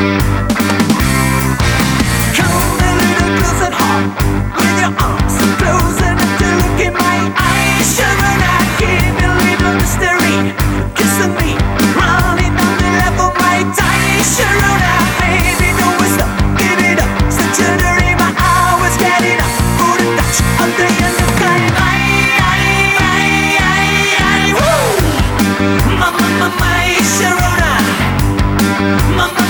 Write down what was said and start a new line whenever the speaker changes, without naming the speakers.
Come a little closer, heart, with your arms close enough to look in my eyes. Sharona, can't believe the mystery, kissing me, running down the lap of my thighs. Sharona, baby, don't waste up, give it up. Such a dream, I was getting up for the touch of the young kind. Woo! My, Sharona, my.